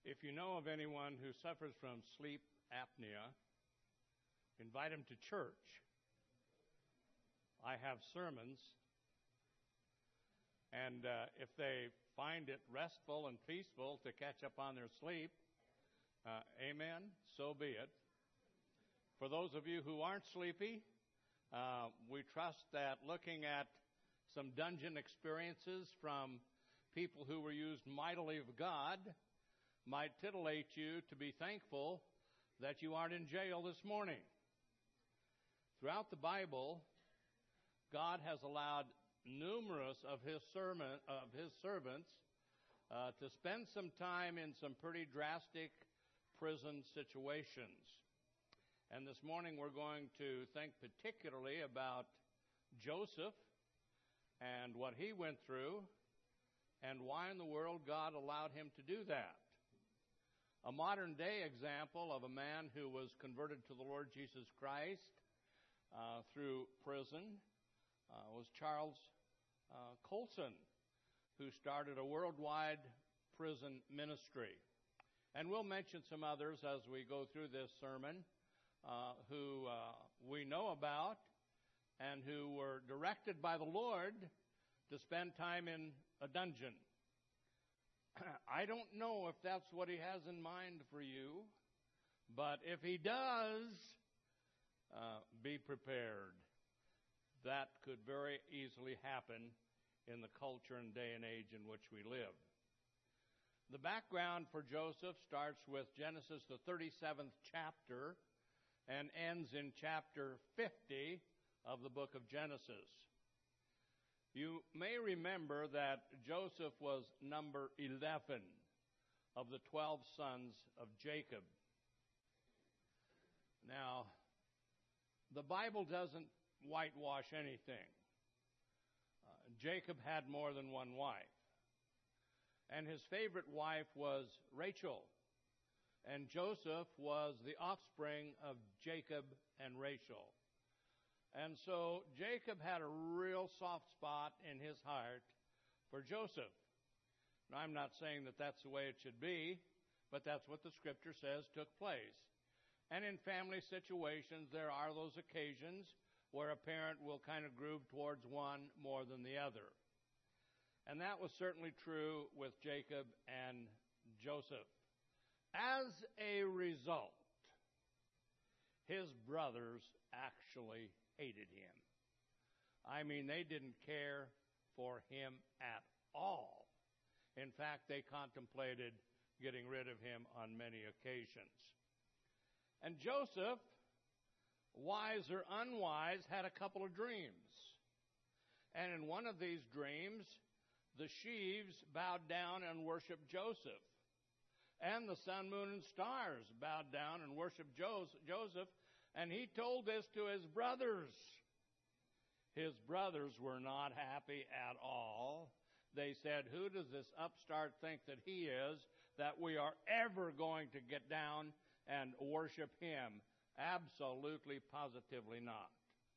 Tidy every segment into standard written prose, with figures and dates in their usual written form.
If you know of anyone who suffers from sleep apnea, invite him to church. I have sermons, and if they find it restful and peaceful to catch up on their sleep, amen, so be it. For those of you who aren't sleepy, we trust that looking at some dungeon experiences from people who were used mightily of God might titillate you to be thankful that you aren't in jail this morning. Throughout the Bible, God has allowed numerous of his servants to spend some time in some pretty drastic prison situations. And this morning we're going to think particularly about Joseph and what he went through and why in the world God allowed him to do that. A modern-day example of a man who was converted to the Lord Jesus Christ through prison was Charles Colson, who started a worldwide prison ministry. And we'll mention some others as we go through this sermon who we know about and who were directed by the Lord to spend time in a dungeon. I don't know if that's what he has in mind for you, but if he does, be prepared. That could very easily happen in the culture and day and age in which we live. The background for Joseph starts with Genesis, the 37th chapter, and ends in chapter 50 of the book of Genesis. You may remember that Joseph was number 11 of the 12 sons of Jacob. Now, the Bible doesn't whitewash anything. Jacob had more than one wife. And his favorite wife was Rachel. And Joseph was the offspring of Jacob and Rachel. And so Jacob had a real soft spot in his heart for Joseph. Now, I'm not saying that that's the way it should be, but that's what the Scripture says took place. And in family situations, there are those occasions where a parent will kind of groove towards one more than the other. And that was certainly true with Jacob and Joseph. As a result, his brothers actually hated him. I mean, they didn't care for him at all. In fact, they contemplated getting rid of him on many occasions. And Joseph, wise or unwise, had a couple of dreams. And in one of these dreams, the sheaves bowed down and worshiped Joseph. And the sun, moon, and stars bowed down and worshiped Joseph. And he told this to his brothers. His brothers were not happy at all. They said, "Who does this upstart think that he is, that we are ever going to get down and worship him?" Absolutely, positively not.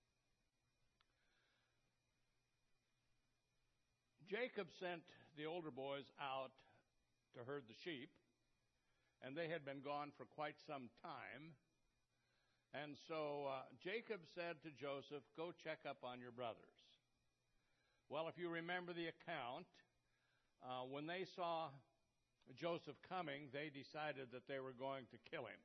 Jacob sent the older boys out to herd the sheep, and they had been gone for quite some time. And so Jacob said to Joseph, "Go check up on your brothers." Well, if you remember the account, when they saw Joseph coming, they decided that they were going to kill him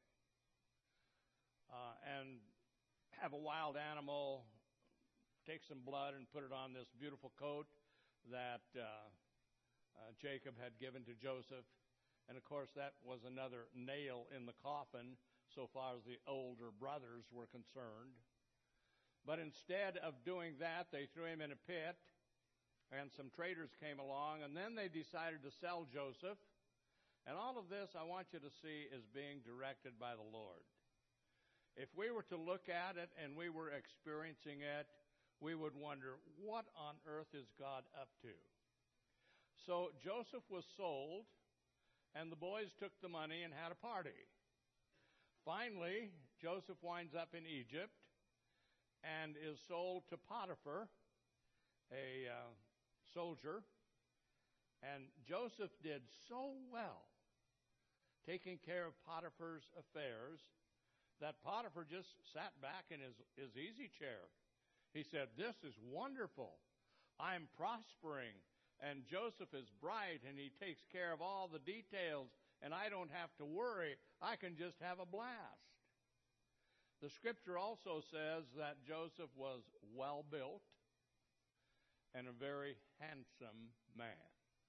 and have a wild animal take some blood and put it on this beautiful coat that Jacob had given to Joseph. And, of course, that was another nail in the coffin so far as the older brothers were concerned. But instead of doing that, they threw him in a pit, and some traders came along, and then they decided to sell Joseph. And all of this, I want you to see, is being directed by the Lord. If we were to look at it and we were experiencing it, we would wonder, what on earth is God up to? So Joseph was sold, and the boys took the money and had a party. Finally, Joseph winds up in Egypt and is sold to Potiphar, a soldier. And Joseph did so well taking care of Potiphar's affairs, that Potiphar just sat back in his easy chair. He said, "This is wonderful. I'm prospering, and Joseph is bright, and he takes care of all the details, and I don't have to worry. I can just have a blast." The scripture also says that Joseph was well-built and a very handsome man.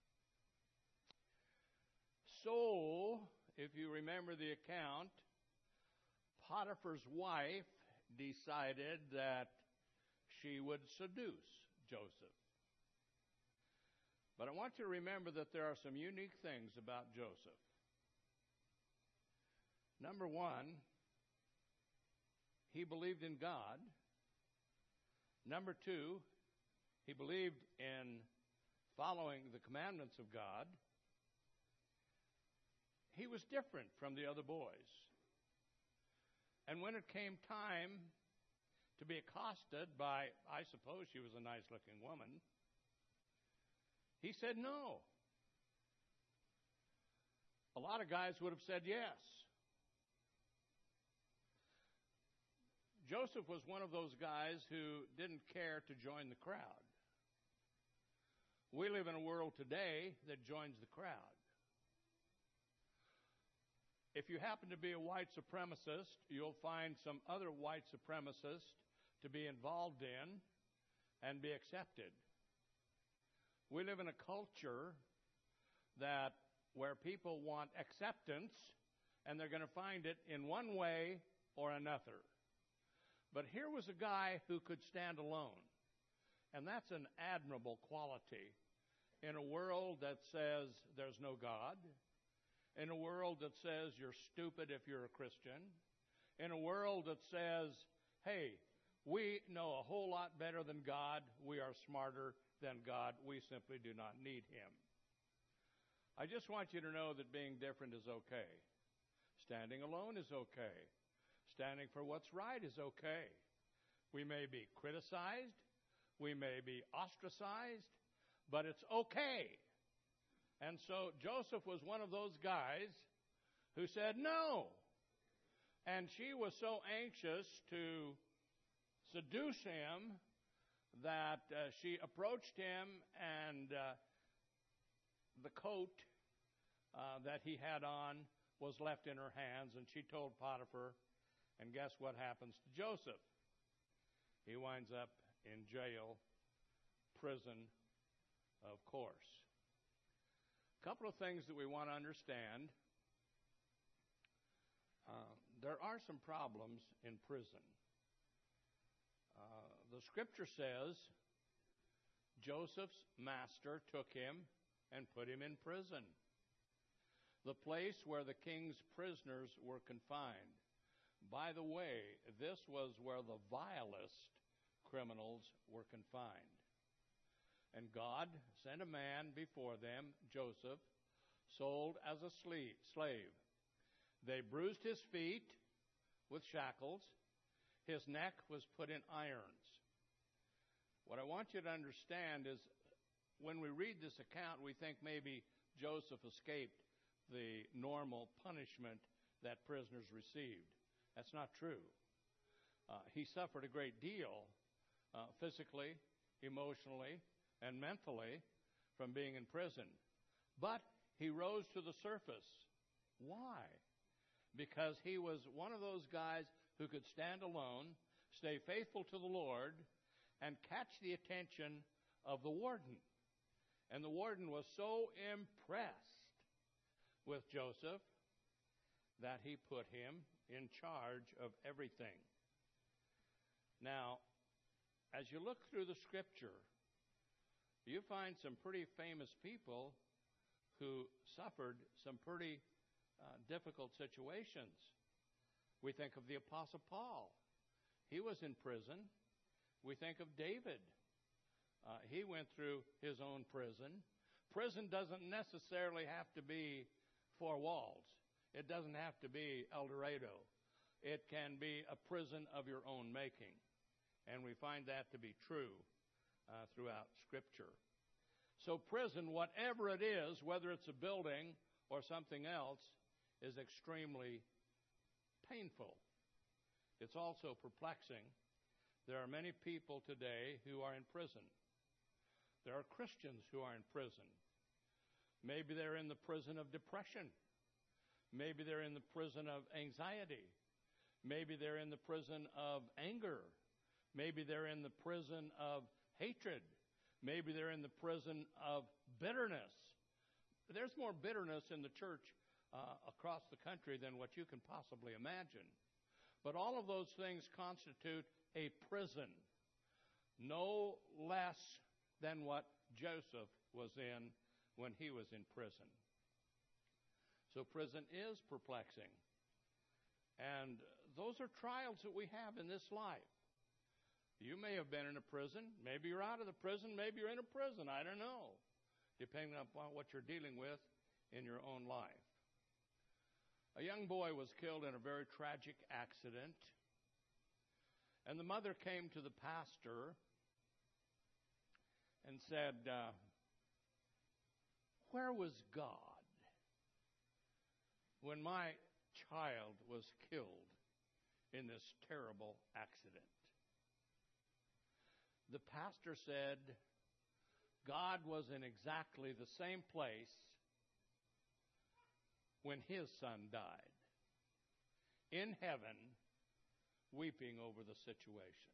So, if you remember the account, Potiphar's wife decided that she would seduce Joseph. But I want you to remember that there are some unique things about Joseph. Number one, he believed in God. Number two, he believed in following the commandments of God. He was different from the other boys. And when it came time to be accosted by, I suppose she was a nice-looking woman, he said no. A lot of guys would have said yes. Joseph was one of those guys who didn't care to join the crowd. We live in a world today that joins the crowd. If you happen to be a white supremacist, you'll find some other white supremacists to be involved in and be accepted. We live in a culture where people want acceptance, and they're going to find it in one way or another. But here was a guy who could stand alone, and that's an admirable quality in a world that says there's no God, in a world that says you're stupid if you're a Christian, in a world that says, hey, we know a whole lot better than God, we are smarter than God, we simply do not need him. I just want you to know that being different is okay. Standing alone is okay. Standing for what's right is okay. We may be criticized, we may be ostracized, but it's okay. And so Joseph was one of those guys who said no. And she was so anxious to seduce him that she approached him, and the coat that he had on was left in her hands, and she told Potiphar, and guess what happens to Joseph? He winds up in jail, prison, of course. A couple of things that we want to understand. There are some problems in prison. The scripture says Joseph's master took him and put him in prison, the place where the king's prisoners were confined. By the way, this was where the vilest criminals were confined. And God sent a man before them, Joseph, sold as a slave. They bruised his feet with shackles. His neck was put in irons. What I want you to understand is when we read this account, we think maybe Joseph escaped the normal punishment that prisoners received. That's not true. He suffered a great deal physically, emotionally, and mentally from being in prison. But he rose to the surface. Why? Because he was one of those guys who could stand alone, stay faithful to the Lord, and catch the attention of the warden. And the warden was so impressed with Joseph that he put him in charge of everything. Now, as you look through the scripture, you find some pretty famous people who suffered some pretty difficult situations. We think of the Apostle Paul. He was in prison. We think of David. He went through his own prison. Prison doesn't necessarily have to be four walls. It doesn't have to be El Dorado. It can be a prison of your own making. And we find that to be true throughout Scripture. So prison, whatever it is, whether it's a building or something else, is extremely painful. It's also perplexing. There are many people today who are in prison. There are Christians who are in prison. Maybe they're in the prison of depression. Maybe they're in the prison of anxiety. Maybe they're in the prison of anger. Maybe they're in the prison of hatred. Maybe they're in the prison of bitterness. There's more bitterness in the church across the country than what you can possibly imagine. But all of those things constitute a prison, no less than what Joseph was in when he was in prison. So prison is perplexing. And those are trials that we have in this life. You may have been in a prison. Maybe you're out of the prison. Maybe you're in a prison. I don't know, depending upon what you're dealing with in your own life. A young boy was killed in a very tragic accident. And the mother came to the pastor and said, where was God when my child was killed in this terrible accident? The pastor said, God was in exactly the same place when his son died, in heaven, weeping over the situation.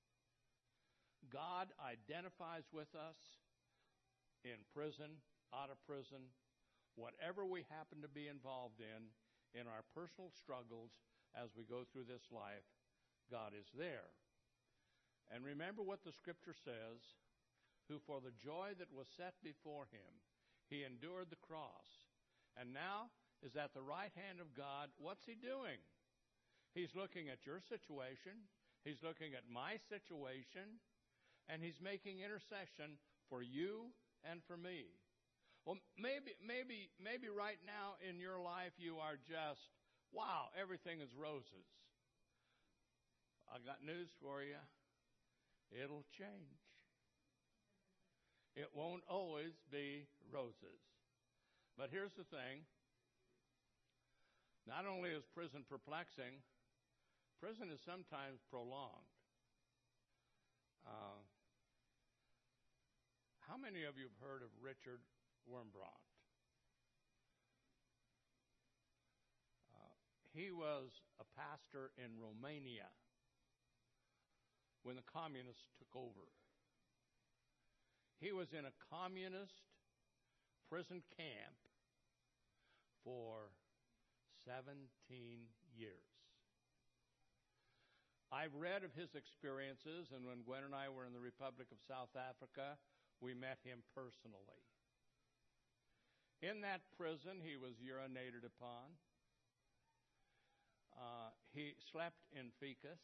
God identifies with us in prison, out of prison, whatever we happen to be involved in our personal struggles as we go through this life, God is there. And remember what the Scripture says, who for the joy that was set before him, he endured the cross, and now is at the right hand of God. What's he doing? He's looking at your situation. He's looking at my situation. And he's making intercession for you and for me. Well, maybe right now in your life you are just, wow, everything is roses. I got news for you. It'll change. It won't always be roses. But here's the thing. Not only is prison perplexing, prison is sometimes prolonged. How many of you have heard of Richard Wurmbrand? He was a pastor in Romania when the communists took over. He was in a communist prison camp for 17 years. I've read of his experiences, and when Gwen and I were in the Republic of South Africa, we met him personally. In that prison, he was urinated upon. He slept in fecus.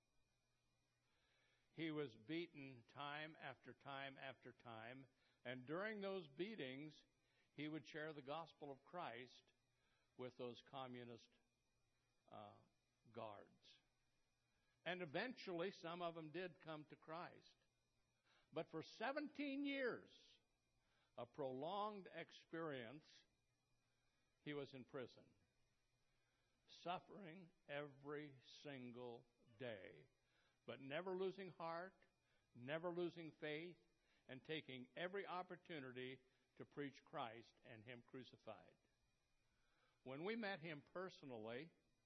He was beaten time after time after time, and during those beatings, he would share the gospel of Christ with those communist guards. And eventually, some of them did come to Christ. But for 17 years, a prolonged experience, he was in prison, suffering every single day, but never losing heart, never losing faith, and taking every opportunity to preach Christ and him crucified. When we met him personally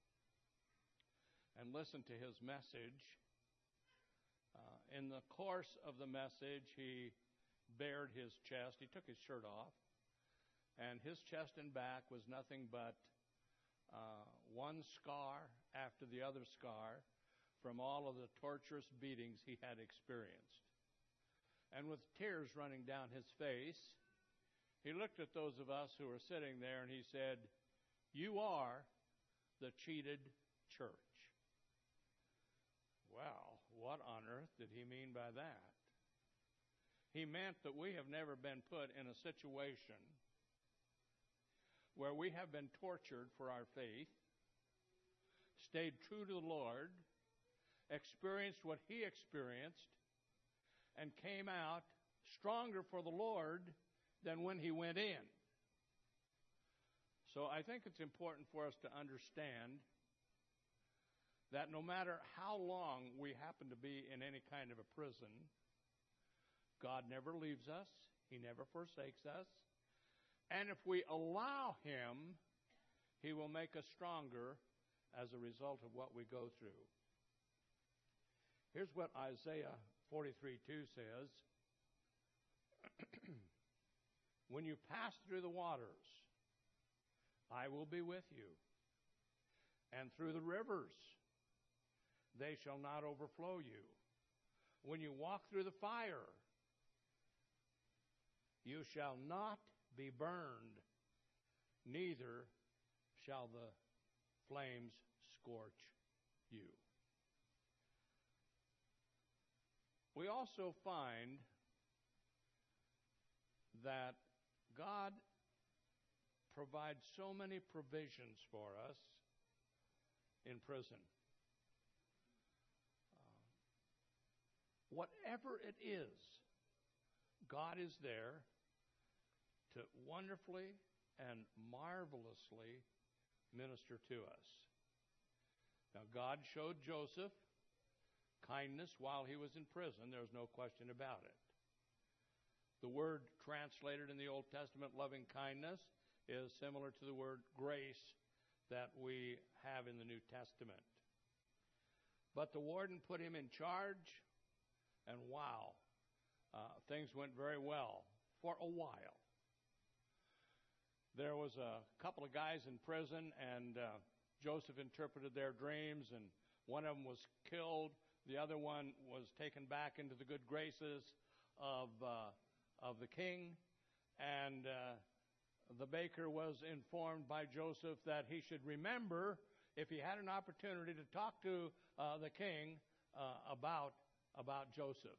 and listened to his message, in the course of the message, he bared his chest. He took his shirt off, and his chest and back was nothing but one scar after the other scar from all of the torturous beatings he had experienced. And with tears running down his face, he looked at those of us who were sitting there, and he said, "You are the cheated church." Well, what on earth did he mean by that? He meant that we have never been put in a situation where we have been tortured for our faith, stayed true to the Lord, experienced what he experienced, and came out stronger for the Lord than when he went in. So I think it's important for us to understand that no matter how long we happen to be in any kind of a prison, God never leaves us. He never forsakes us. And if we allow Him, He will make us stronger as a result of what we go through. Here's what Isaiah 43:2 says. When you pass through the waters, I will be with you. And through the rivers, they shall not overflow you. When you walk through the fire, you shall not be burned, neither shall the flames scorch you. We also find that God provides so many provisions for us in prison. Whatever it is, God is there to wonderfully and marvelously minister to us. Now, God showed Joseph kindness while he was in prison. There's no question about it. The word translated in the Old Testament, loving kindness, is similar to the word grace that we have in the New Testament. But the warden put him in charge, and wow, things went very well for a while. There was a couple of guys in prison, and Joseph interpreted their dreams, and one of them was killed. The other one was taken back into the good graces of the king, and the baker was informed by Joseph that he should remember, if he had an opportunity, to talk to the king about Joseph.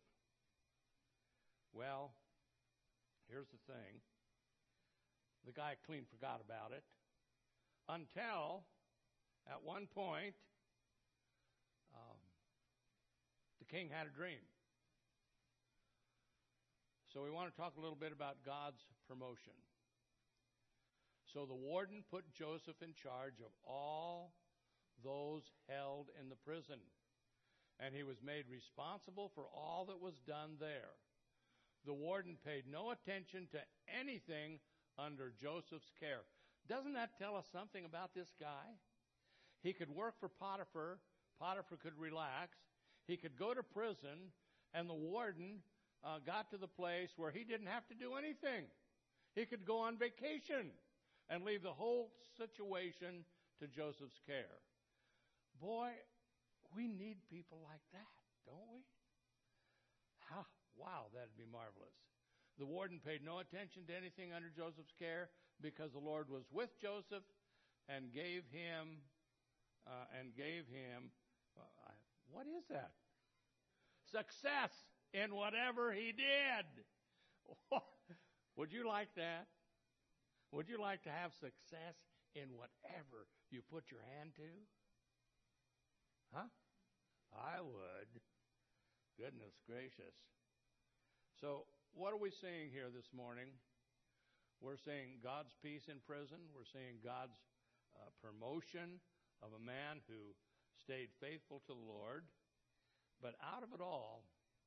Well, here's the thing. The guy clean forgot about it until, at one point, the king had a dream. So we want to talk a little bit about God's promotion. So the warden put Joseph in charge of all those held in the prison, and he was made responsible for all that was done there. The warden paid no attention to anything under Joseph's care. Doesn't that tell us something about this guy? He could work for Potiphar. Potiphar could relax. He could go to prison, and the warden got to the place where he didn't have to do anything. He could go on vacation and leave the whole situation to Joseph's care. Boy, we need people like that, don't we? Wow, that'd be marvelous. The warden paid no attention to anything under Joseph's care because the Lord was with Joseph and gave him, what is that? Success in whatever he did. Would you like that? Would you like to have success in whatever you put your hand to? Huh? I would. Goodness gracious. So, what are we seeing here this morning? We're seeing God's peace in prison. We're seeing God's promotion of a man who stayed faithful to the Lord. But out of it all,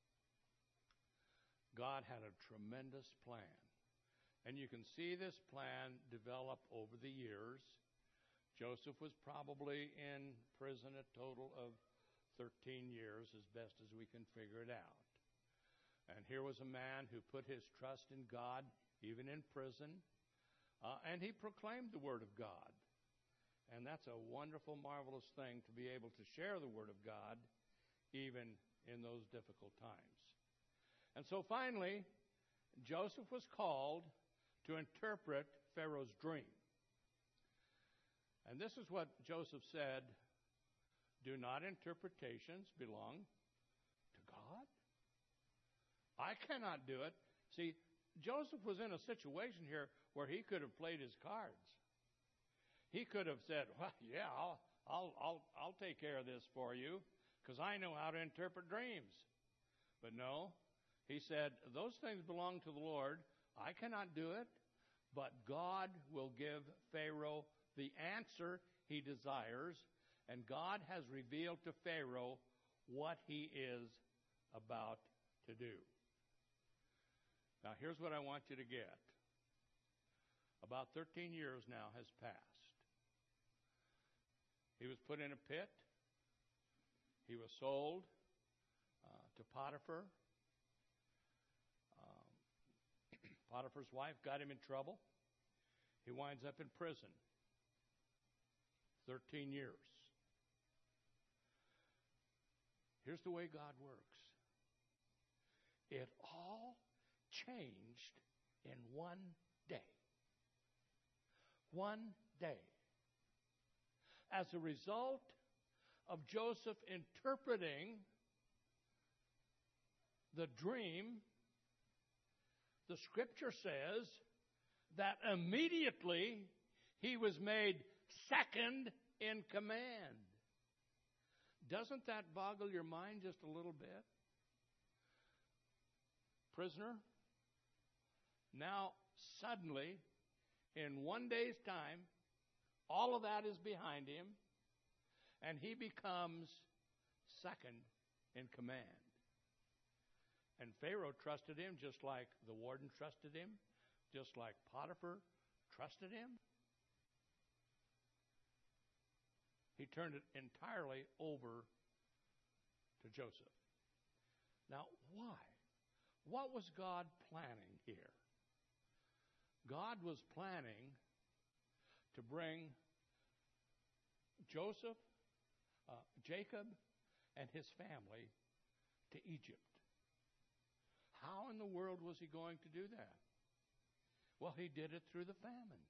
God had a tremendous plan. And you can see this plan develop over the years. Joseph was probably in prison a total of 13 years, as best as we can figure it out. And here was a man who put his trust in God, even in prison, and he proclaimed the Word of God. And that's a wonderful, marvelous thing to be able to share the Word of God, even in those difficult times. And so finally, Joseph was called to interpret Pharaoh's dream. And this is what Joseph said: do not interpretations belong to God? I cannot do it. See, Joseph was in a situation here where he could have played his cards. He could have said, well, yeah, I'll take care of this for you because I know how to interpret dreams. But no, he said, those things belong to the Lord. I cannot do it. but God will give Pharaoh the answer he desires, and God has revealed to Pharaoh what he is about to do. Now, here's what I want you to get. About 13 years now has passed. He was put in a pit. He was sold to Potiphar. Potiphar's wife got him in trouble. He winds up in prison. 13 years. Here's the way God works. It all changed in one day. One day. As a result of Joseph interpreting the dream, the scripture says that immediately he was made second in command. Doesn't that boggle your mind just a little bit? Prisoner, now suddenly, in one day's time, all of that is behind him, and he becomes second in command. And Pharaoh trusted him just like the warden trusted him, just like Potiphar trusted him. He turned it entirely over to Joseph. Now, why? What was God planning here? God was planning to bring Joseph, Jacob, and his family to Egypt. How in the world was he going to do that? Well, he did it through the famine.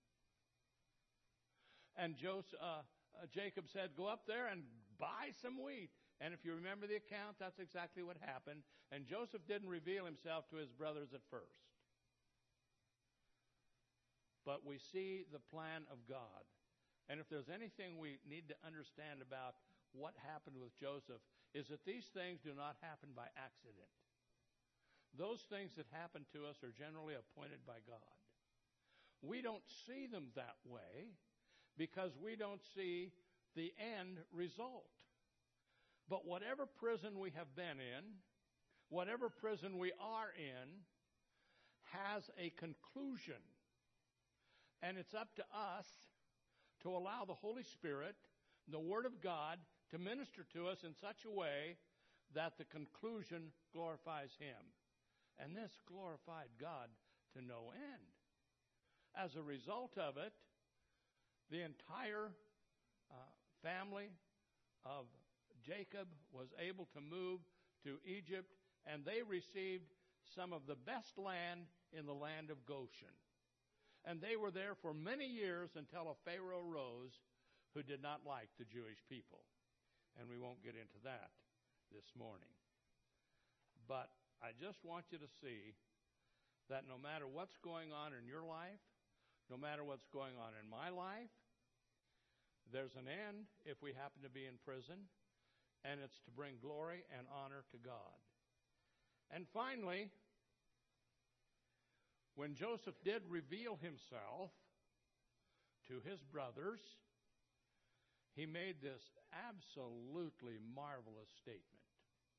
And Jacob said, go up there and buy some wheat. And if you remember the account, that's exactly what happened. And Joseph didn't reveal himself to his brothers at first. But we see the plan of God. And if there's anything we need to understand about what happened with Joseph, is that these things do not happen by accident. Those things that happen to us are generally appointed by God. We don't see them that way because we don't see the end result. But whatever prison we have been in, whatever prison we are in, has a conclusion. And it's up to us to allow the Holy Spirit, the Word of God, to minister to us in such a way that the conclusion glorifies Him. And this glorified God to no end. As a result of it, the entire family of Jacob was able to move to Egypt, and they received some of the best land in the land of Goshen. And they were there for many years until a Pharaoh rose who did not like the Jewish people. And we won't get into that this morning. But I just want you to see that no matter what's going on in your life, no matter what's going on in my life, there's an end if we happen to be in prison, and it's to bring glory and honor to God. And finally, when Joseph did reveal himself to his brothers, he made this absolutely marvelous statement.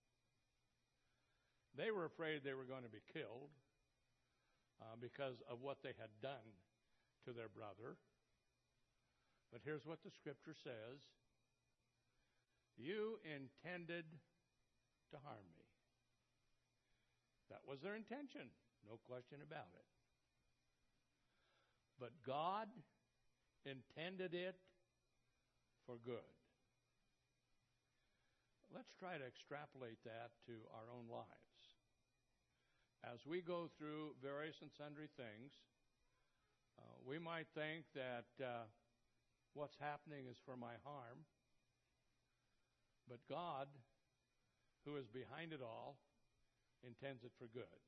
They were afraid they were going to be killed because of what they had done to their brother. But here's what the scripture says. You intended to harm me. That was their intention, no question about it. But God intended it for good. Let's try to extrapolate that to our own lives. As we go through various and sundry things, we might think that what's happening is for my harm. But God, who is behind it all, intends it for good.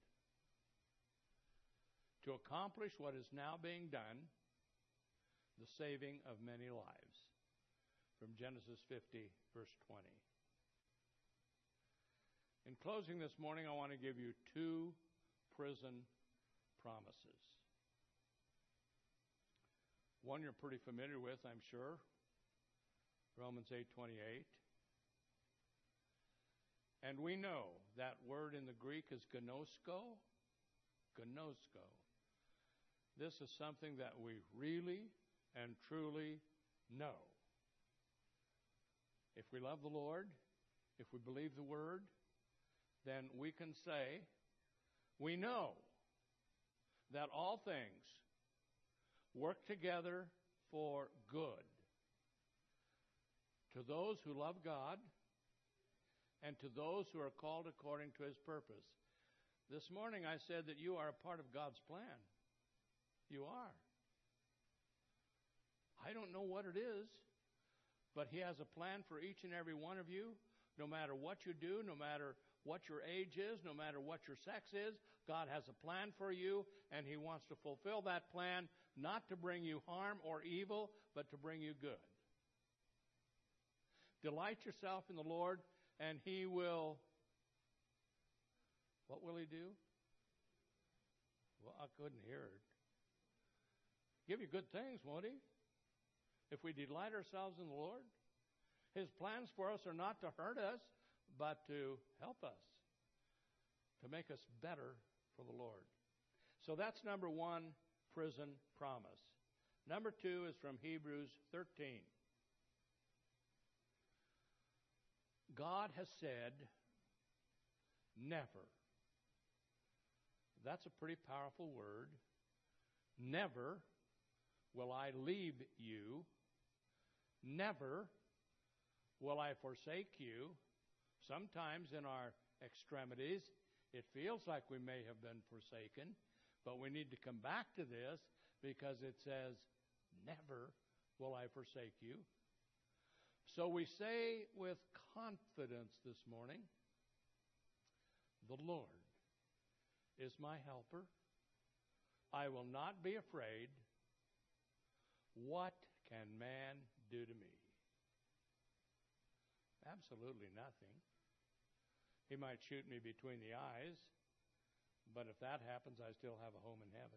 To accomplish what is now being done, the saving of many lives. From Genesis 50, verse 20. In closing this morning, I want to give you two prison promises. One you're pretty familiar with, I'm sure. Romans 8:28. And we know that word in the Greek is gnosko. Gnosko. This is something that we really and truly know. If we love the Lord, if we believe the Word, then we can say, we know that all things work together for good to those who love God and to those who are called according to His purpose. This morning I said that you are a part of God's plan. You are. I don't know what it is, but He has a plan for each and every one of you. No matter what you do, no matter what your age is, no matter what your sex is, God has a plan for you, and He wants to fulfill that plan, not to bring you harm or evil, but to bring you good. Delight yourself in the Lord, and He will, what will He do? Well, I couldn't hear it. Give you good things, won't He? If we delight ourselves in the Lord. His plans for us are not to hurt us, but to help us, to make us better for the Lord. So that's number one, prison promise. Number two is from Hebrews 13. God has said, never. That's a pretty powerful word. Never will I leave you. Never will I forsake you. Sometimes in our extremities, it feels like we may have been forsaken, but we need to come back to this because it says, never will I forsake you. So we say with confidence this morning, the Lord is my helper. I will not be afraid. What can man do to me? Absolutely nothing. He might shoot me between the eyes, but if that happens, I still have a home in heaven.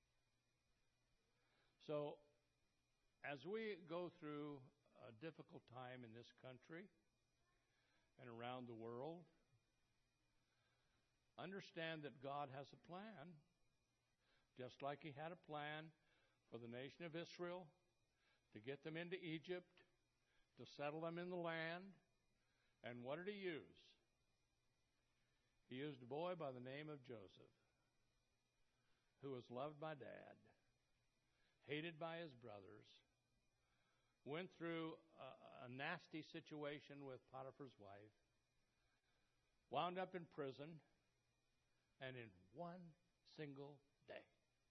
So, as we go through a difficult time in this country and around the world, understand that God has a plan, just like He had a plan for the nation of Israel to get them into Egypt, to settle them in the land. And what did He use? He used a boy by the name of Joseph, who was loved by Dad, hated by his brothers, went through a nasty situation with Potiphar's wife, wound up in prison, and in one single day,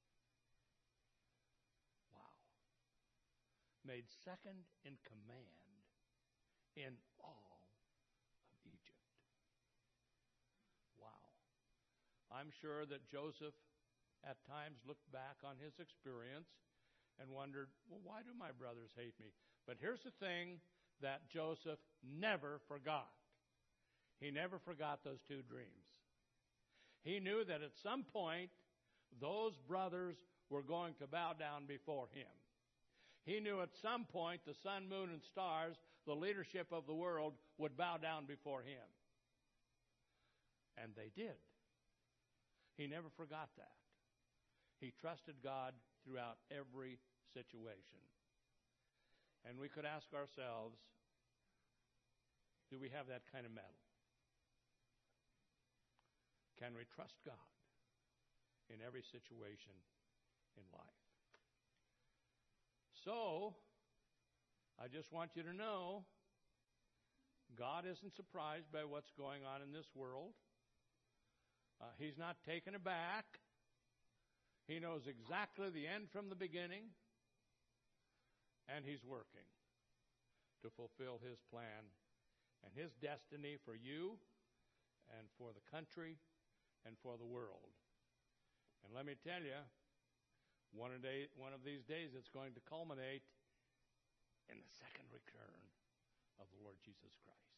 made second in command in all of Egypt. Wow. I'm sure that Joseph at times looked back on his experience and wondered, well, why do my brothers hate me? But here's the thing that Joseph never forgot. He never forgot those two dreams. He knew that at some point, those brothers were going to bow down before him. He knew at some point the sun, moon, and stars, the leadership of the world, would bow down before him. And they did. He never forgot that. He trusted God throughout every situation. And we could ask ourselves, do we have that kind of mettle? Can we trust God in every situation in life? So, I just want you to know, God isn't surprised by what's going on in this world. He's not taken aback. He knows exactly the end from the beginning, and He's working to fulfill His plan and His destiny for you and for the country and for the world. And let me tell you, one of these days it's going to culminate in the second return of the Lord Jesus Christ.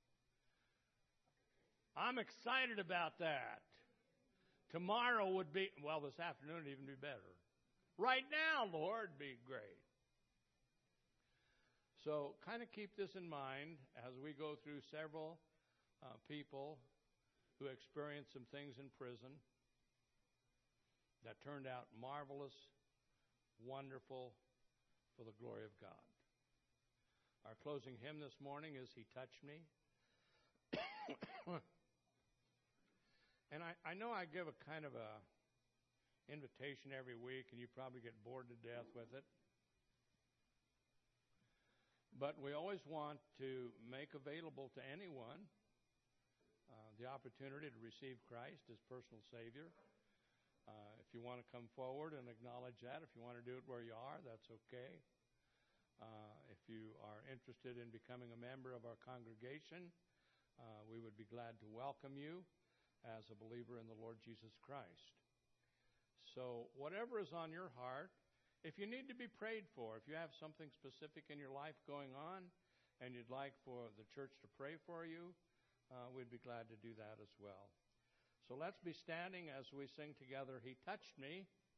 I'm excited about that. Tomorrow would be, well, this afternoon would even be better. Right now, Lord, be great. So kind of keep this in mind as we go through several people who experienced some things in prison that turned out marvelous, wonderful, for the glory of God. Our closing hymn this morning is He Touched Me. And I know I give a kind of a invitation every week, and you probably get bored to death with it. But we always want to make available to anyone the opportunity to receive Christ as personal Savior. If you want to come forward and acknowledge that, if you want to do it where you are, that's okay. If you are interested in becoming a member of our congregation, we would be glad to welcome you as a believer in the Lord Jesus Christ. So whatever is on your heart, if you need to be prayed for, if you have something specific in your life going on and you'd like for the church to pray for you, we'd be glad to do that as well. So let's be standing as we sing together, He Touched Me.